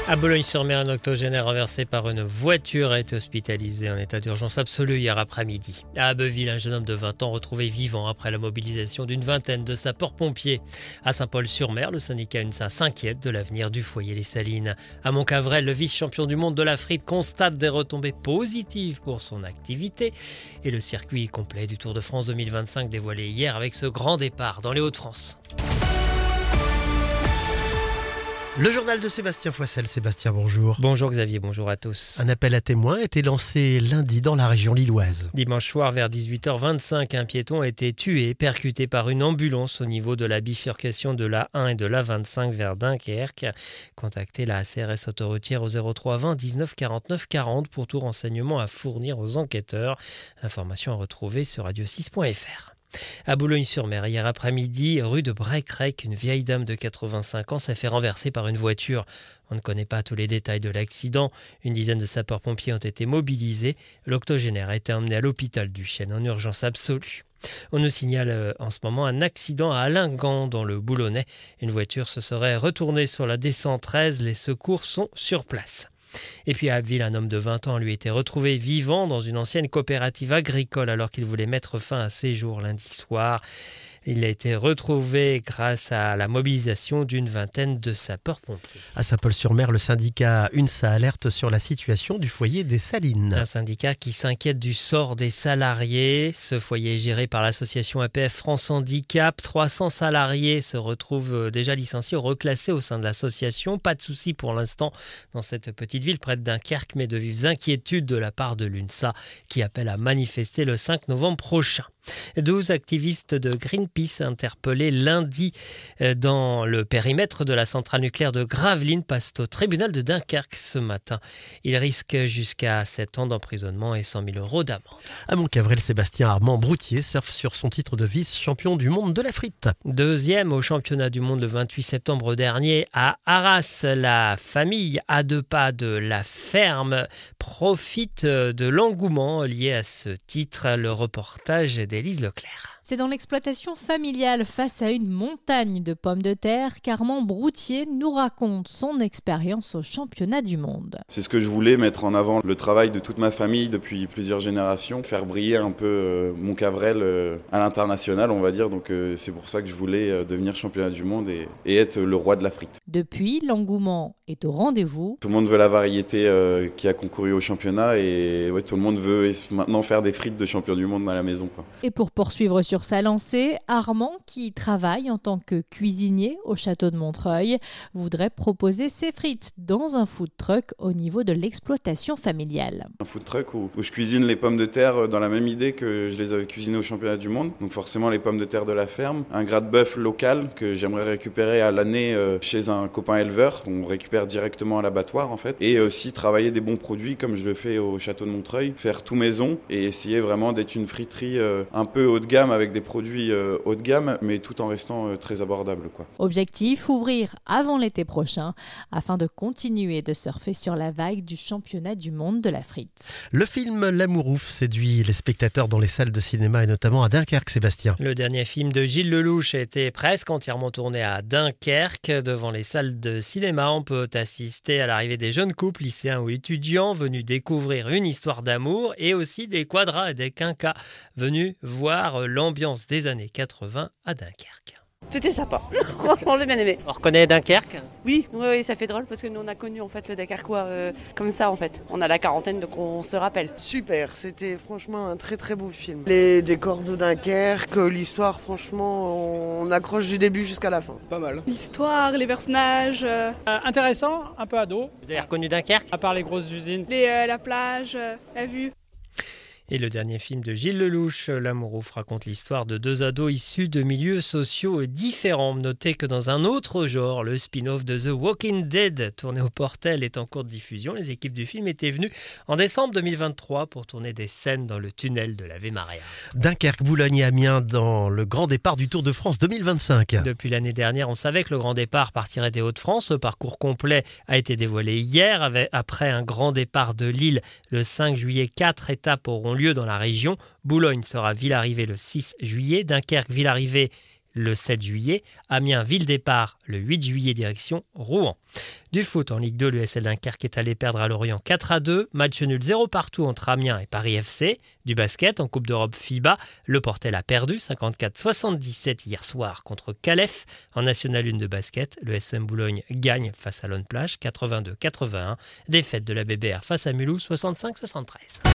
À Boulogne-sur-Mer, un octogénaire renversé par une voiture a été hospitalisé en état d'urgence absolue hier après-midi. À Abbeville, un jeune homme de 20 ans retrouvé vivant après la mobilisation d'une vingtaine de sapeurs-pompiers. À Saint-Paul-sur-Mer, le syndicat UNSA s'inquiète de l'avenir du foyer Les Salines. À Montcavrel, le vice-champion du monde de la frite constate des retombées positives pour son activité. Et le circuit complet du Tour de France 2025 dévoilé hier avec ce grand départ dans les Hauts-de-France. Le journal de Sébastien Foissel. Sébastien, bonjour. Bonjour Xavier, bonjour à tous. Un appel à témoins a été lancé lundi dans la région lilloise. Dimanche soir vers 18h25, un piéton a été tué, percuté par une ambulance au niveau de la bifurcation de l'A1 et de l'A25 vers Dunkerque. Contactez la CRS autoroutière au 03 20 19 49 40 pour tout renseignement à fournir aux enquêteurs. Information à retrouver sur radio6.fr. À Boulogne-sur-Mer, hier après-midi, rue de Brecrec, une vieille dame de 85 ans s'est fait renverser par une voiture. On ne connaît pas tous les détails de l'accident. Une dizaine de sapeurs-pompiers ont été mobilisés. L'octogénaire a été emmené à l'hôpital du Chêne en urgence absolue. On nous signale en ce moment un accident à Alingan dans le Boulonnais. Une voiture se serait retournée sur la D113. Les secours sont sur place. Et puis à Abbeville, un homme de 20 ans lui a été retrouvé vivant dans une ancienne coopérative agricole alors qu'il voulait mettre fin à ses jours lundi soir. Il a été retrouvé grâce à la mobilisation d'une vingtaine de sapeurs-pompiers. À Saint-Paul-sur-Mer, le syndicat UNSA alerte sur la situation du foyer des Salines. Un syndicat qui s'inquiète du sort des salariés. Ce foyer est géré par l'association APF France Handicap. 300 salariés se retrouvent déjà licenciés ou reclassés au sein de l'association. Pas de souci pour l'instant dans cette petite ville près de Dunkerque, mais de vives inquiétudes de la part de l'UNSA qui appelle à manifester le 5 novembre prochain. 12 activistes de Greenpeace interpellés lundi dans le périmètre de la centrale nucléaire de Gravelines passent au tribunal de Dunkerque ce matin. Ils risquent jusqu'à 7 ans d'emprisonnement et 100 000 € d'amende. À Montcavrel, Sébastien Armand-Broutier surfe sur son titre de vice-champion du monde de la frite. Deuxième au championnat du monde le 28 septembre dernier à Arras. La famille à 2 pas de la ferme profite de l'engouement lié à ce titre. Le reportage d'Élise Leclerc. C'est dans l'exploitation familiale face à une montagne de pommes de terre qu'Armand Broutier nous raconte son expérience au championnat du monde. C'est ce que je voulais, mettre en avant le travail de toute ma famille depuis plusieurs générations, faire briller un peu Montcavrel à l'international, on va dire. Donc c'est pour ça que je voulais devenir championnat du monde et être le roi de la frite. Depuis, l'engouement est au rendez-vous. Tout le monde veut la variété qui a concouru au championnat et tout le monde veut maintenant faire des frites de champion du monde à la maison, quoi. Et pour poursuivre sur sa lancée, Armand, qui travaille en tant que cuisinier au château de Montreuil, voudrait proposer ses frites dans un food truck au niveau de l'exploitation familiale. Un food truck où je cuisine les pommes de terre dans la même idée que je les avais cuisinées au championnat du monde. Donc forcément les pommes de terre de la ferme, un gras de bœuf local que j'aimerais récupérer à l'année chez un copain éleveur, qu'on récupère directement à l'abattoir en fait. Et aussi travailler des bons produits comme je le fais au château de Montreuil, faire tout maison et essayer vraiment d'être une friterie un peu haut de gamme avec des produits haut de gamme, mais tout en restant très abordable, quoi. Objectif, ouvrir avant l'été prochain, afin de continuer de surfer sur la vague du championnat du monde de la frite. Le film L'amour ouf séduit les spectateurs dans les salles de cinéma et notamment à Dunkerque, Sébastien. Le dernier film de Gilles Lelouch a été presque entièrement tourné à Dunkerque. Devant les salles de cinéma, on peut assister à l'arrivée des jeunes couples, lycéens ou étudiants, venus découvrir une histoire d'amour et aussi des quadras et des quinquas venus voir l'ambiance des années 80 à Dunkerque. C'était sympa, franchement j'ai bien aimé. On reconnaît Dunkerque ? Oui, ça fait drôle parce que nous on a connu en fait le Dunkerquois comme ça en fait. On a la quarantaine donc on se rappelle. Super, c'était franchement un très très beau film. Les décors de Dunkerque, l'histoire franchement on accroche du début jusqu'à la fin. Pas mal. L'histoire, les personnages. Intéressant, un peu ado. Vous avez reconnu Dunkerque ? À part les grosses usines. La plage, la vue. Et le dernier film de Gilles Lelouch, L'amour ouf, raconte l'histoire de 2 ados issus de milieux sociaux différents. Notez que dans un autre genre, le spin-off de The Walking Dead, tourné au Portel, est en cours de diffusion. Les équipes du film étaient venues en décembre 2023 pour tourner des scènes dans le tunnel de l'Ave Maria. Dunkerque, Boulogne et Amiens dans le grand départ du Tour de France 2025. Depuis l'année dernière, on savait que le grand départ partirait des Hauts-de-France. Le parcours complet a été dévoilé hier. Après un grand départ de Lille le 5 juillet, 4 étapes auront lieu dans la région. Boulogne sera ville-arrivée le 6 juillet, Dunkerque ville-arrivée le 7 juillet, Amiens ville départ le 8 juillet direction Rouen. Du foot en Ligue 2, l'USL Dunkerque est allé perdre à Lorient 4-2, match nul 0 partout entre Amiens et Paris FC. Du basket en Coupe d'Europe FIBA, le Portel a perdu 54-77 hier soir contre Calef. En National 1 de basket, le SM Boulogne gagne face à Lone Plage 82-81. Défaite de la BBR face à Mulhouse 65-73.